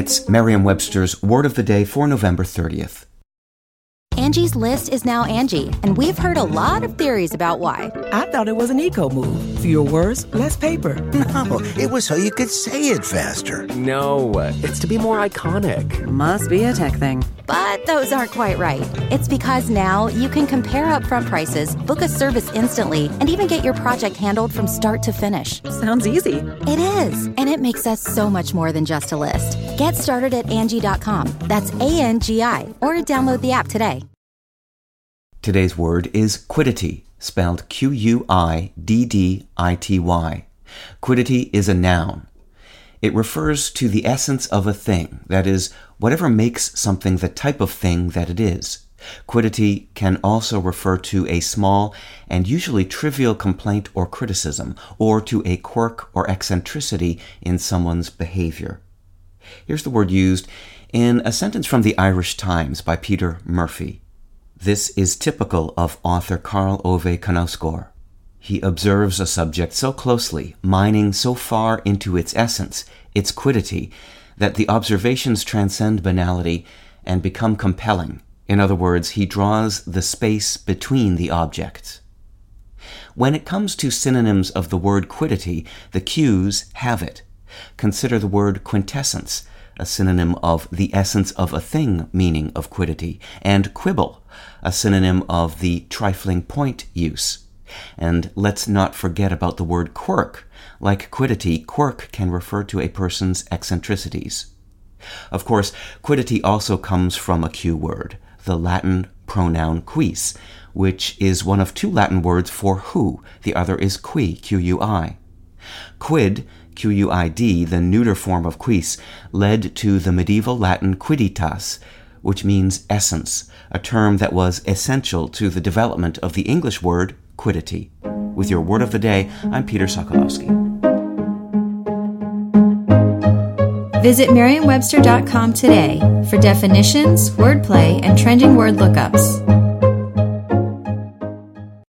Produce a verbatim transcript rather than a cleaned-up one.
It's Merriam-Webster's Word of the Day for November thirtieth. Angie's List is now Angie, and we've heard a lot of theories about why. I thought it was an eco-move. Fewer words, less paper. No, it was so you could say it faster. No, it's to be more iconic. Must be a tech thing. But those aren't quite right. It's because now you can compare upfront prices, book a service instantly, and even get your project handled from start to finish. Sounds easy. It is, and it makes us so much more than just a list. Get started at Angie dot com. That's A N G I, or download the app today. Today's word is quiddity, spelled Q U I D D I T Y. Quiddity is a noun. It refers to the essence of a thing, that is, whatever makes something the type of thing that it is. Quiddity can also refer to a small and usually trivial complaint or criticism, or to a quirk or eccentricity in someone's behavior. Here's the word used in a sentence from the Irish Times by Peter Murphy. This is typical of author Karl Ove Knausgård. He observes a subject so closely, mining so far into its essence, its quiddity, that the observations transcend banality and become compelling. In other words, he draws the space between the objects. When it comes to synonyms of the word quiddity, the Q's have it. Consider the word quintessence, a synonym of the essence of a thing meaning of quiddity, and quibble, a synonym of the trifling point use. And let's not forget about the word quirk. Like quiddity, quirk can refer to a person's eccentricities. Of course, quiddity also comes from a Q word, the Latin pronoun quis, which is one of two Latin words for who. The other is qui, Q U I. Quid, Q U I D, the neuter form of quis, led to the medieval Latin quidditas, which means essence, a term that was essential to the development of the English word quiddity. With your Word of the Day, I'm Peter Sokolowski. Visit Merriam Webster dot com today for definitions, wordplay, and trending word lookups.